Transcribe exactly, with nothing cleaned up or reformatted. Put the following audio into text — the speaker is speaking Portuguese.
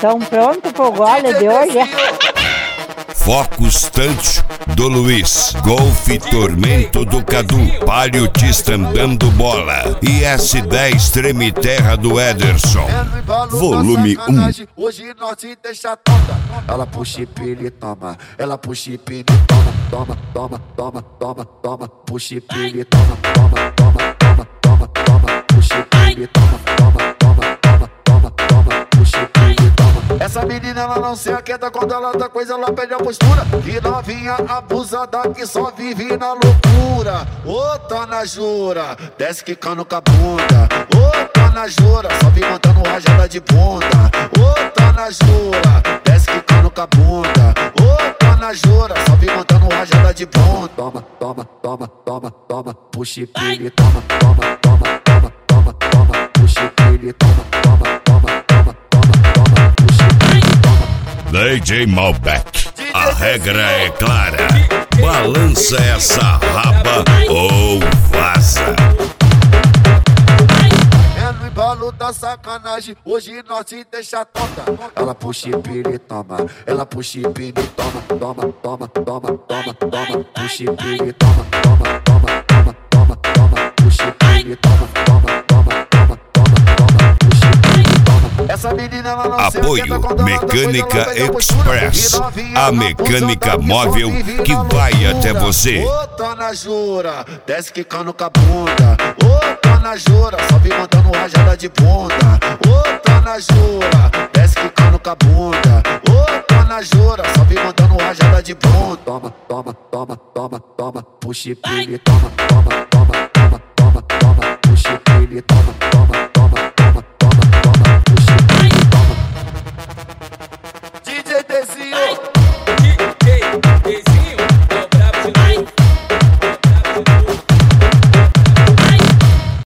Tão pronto pro gole de hoje? Focus Touch do Luiz, Golf Tormento do Cadu, Palio Tistan dando bola e S dez Treme Terra do Ederson. Volume um. Hoje nós te deixa tonta. Ela puxa e pele, toma. Ela puxa e pele, toma, toma, toma, toma, toma, toma. Puxa e pele, toma, toma, toma, toma, toma, toma. Puxa e pele, toma, toma, toma, toma, toma, toma. Puxa e pele, toma. Essa menina ela não se aquieta quando ela tá coisa, ela perde a postura. Que novinha abusada que só vive na loucura. Ô, tá na jura, desce quicando com a bunda. Ô, tá na jura, só vem montando rajada de bunda. Ô, tá na jura, desce quicando com a bunda. Ô, tá na jura, só vem montando rajada de bunda. Toma, toma, toma, toma, toma. Puxa e pele, toma, toma, toma, toma, toma, toma. Puxa e pele, toma, toma, toma, toma, toma, toma. Puxa e pele, toma. D J Malbec, a regra é clara. Balança essa raba ou vaza. É no embalo da sacanagem, hoje nós te deixa tonta. Ela puxa e pele, toma. Ela puxa e pele, toma, toma, toma, toma, toma, toma. Puxa e pele, toma, toma, toma, toma, toma, toma. Puxa e pele, toma, toma, toma, toma, toma, toma. Puxa e pele, toma. Essa menina ela não se Apoio Mecânica Express, a mecânica móvel que vai até você. Ô, tá na jura, desce quicando com a bunda. Ô, tá na jura, só vem montando rajada de bunda. Ô, tá na jura, desce quicando com a bunda. Ô, tá na jura, só vem montando rajada de bunda. Toma, toma, toma, toma, toma. Puxa e pele, toma, toma, toma, toma, toma, toma. Puxa e pele, toma.